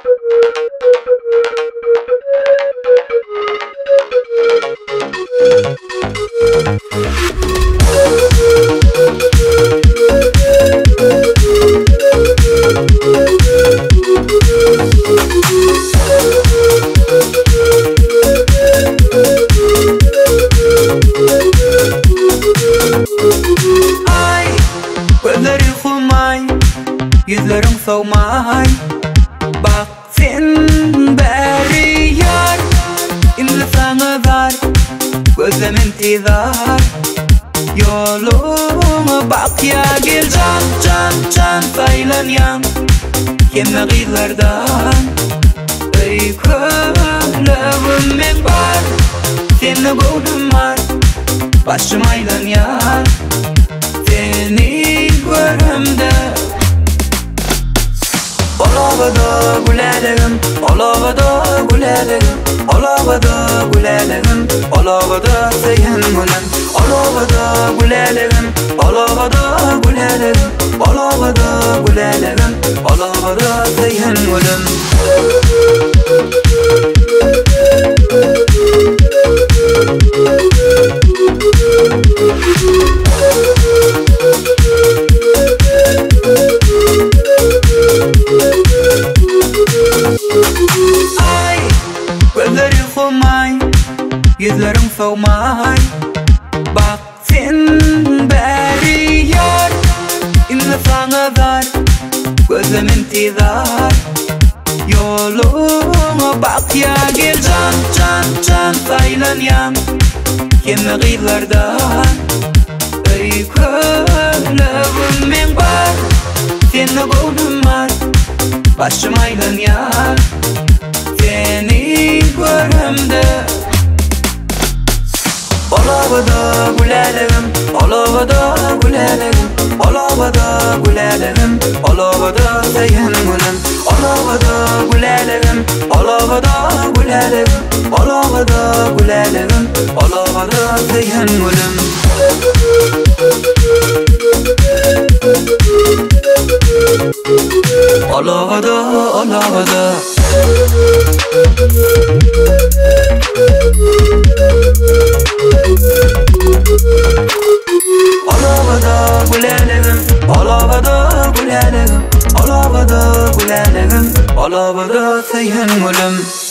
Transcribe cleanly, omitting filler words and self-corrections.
Yüzlerim soğumay Bak sen beri yar İnli sana dar Gözlemin tizar Yoluma bak ya gel can saylan yan Kemme gizlerden Ey kölevim var Seni buldum var Başım aylan yar Seni görümde Olavada gülelim, olavada gülelim, olavada gülelim, olavada seyhen gülen, olavada gülelim, olavada gülelim, olavada gülelim, olavada seyhen gülen. Yüzlerim soğumay Bak sen beri yar İnli sana dar Gözlemin tizar Yoluma bak ya gel can saylan yan Kemme gizlerden Ey kölevim var Seni buldum var Başım aylan yar Seni görümde Olavada gülelim, olavada gülelim, olavada gülelim, olavada seyhen gülen, olavada gülelim, olavada gülelim, olavada gülelim, olavada seyhen gülen. Olavada, olavada Olavada gülelim, olavada gülelim, olavada gülelim, olavada seyhen gülen.